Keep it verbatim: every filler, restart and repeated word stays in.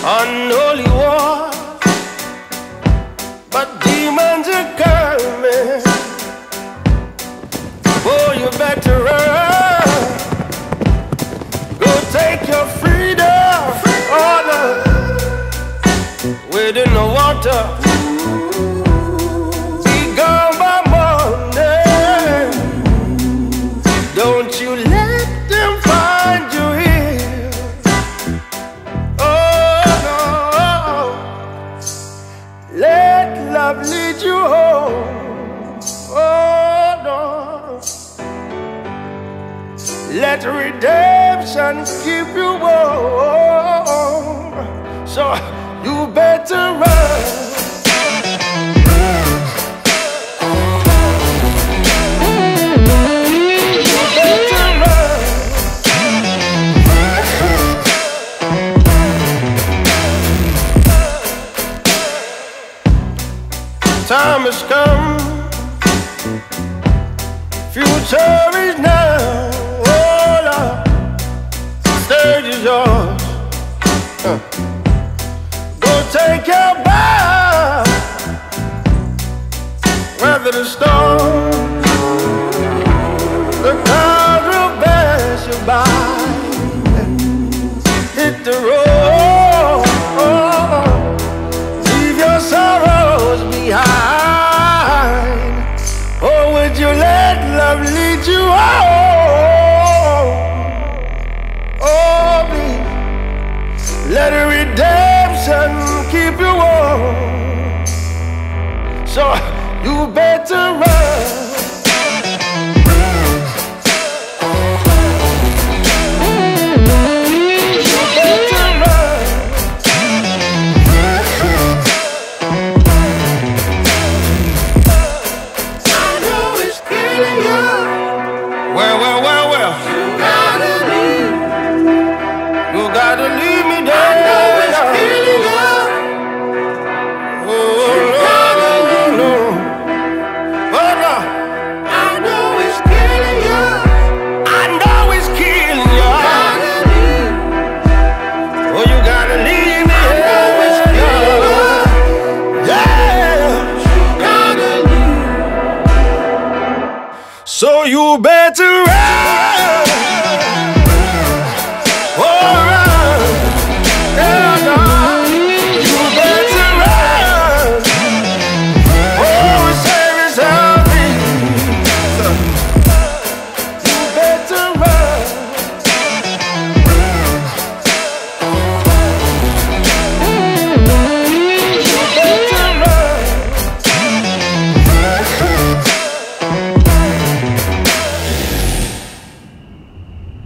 unholy war, but demons are coming. Oh, you better run. Go take your freedom. Oh no, within the water. Be gone by morning. Don't you let them find you here. Oh no, let love lead you home. Oh no, let redemption keep you warm. So you better run. Time has come, future is now. Oh Lord, stage is yours. Uh. Go take your bow, weather the storm. The clouds will pass you by. Hit the road, leave your sorrows behind. Or would you let love lead you home? Oh, please, let a redemption keep you warm. So you better run.